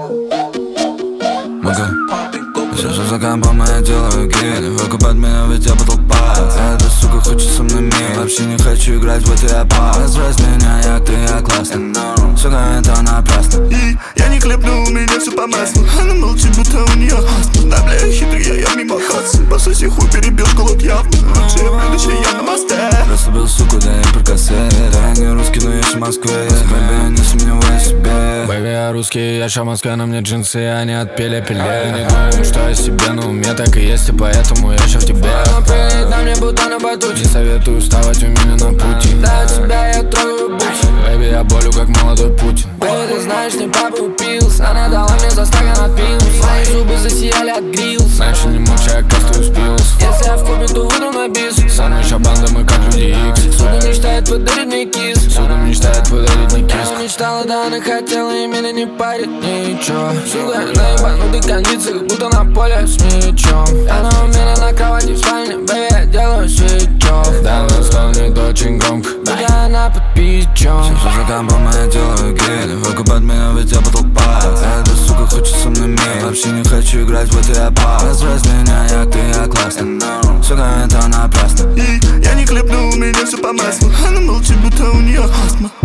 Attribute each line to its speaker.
Speaker 1: Ну-ка, сижу за компом, и я делаю гель. Выкупать меня, ведь я потолпаю. Эта сука хочет со мной мир. Вообще не хочу играть в эти опа. Разбрось меня, я классный. Сука, это напрасно.
Speaker 2: И я не клепну, у меня все по маслу. Она молчит, будто у нее астма. Да, бля, хитрый, я мимо хатсы. По сути, хуй перебьешь колот явно. Лучшее будущее я на мосте.
Speaker 1: Раслюбил суку, да и прикосы. Да, я не русский, но я ж в Москве. Бэби, не сомневаюсь в себе.
Speaker 3: Бэби, я русский, я ж в Москве, на мне джинсы, они от пеля-пеля. Не думаю, что я себе на уме, так и есть, и поэтому я ща в тебе.
Speaker 4: Привет, на мне будто на батуте.
Speaker 3: Не советую вставать у меня на пути.
Speaker 4: Да, от себя я трогаю бути.
Speaker 3: Бэби, я болю, как молодой Путин.
Speaker 4: Бэби, ты знаешь, не папа упился. Она дала мне за стакан от пива. Мои зубы засияли от грилс.
Speaker 3: Раньше не мог, я кастую спилс.
Speaker 4: Если я в клубе, то выйду на бис.
Speaker 3: Со мной ща банда, мы как люди Икс.
Speaker 4: Суда мечтает подарить мне кис.
Speaker 3: Суда мечтает подарить мне кис.
Speaker 4: Она мечтала, да, она хотела, и меня не парит ничего. Сука, на ебанутых кондициях, будто на поле с мячом. Она у меня на кровати в спальне, бэби, я делаю свечок.
Speaker 3: Да, но стонет очень громко.
Speaker 4: Пока она под пичом.
Speaker 1: Сижу за компом, и я делаю гель. Выкупать меня, ведь я потолпаю. Эта сука хочет со мной мир. Вообще не хочу играть в эти опа. Разбрось меня, я классный. Сука, это напрасно.
Speaker 2: И я не клепну, у меня все по маслу. Она молчит, будто у нее астма.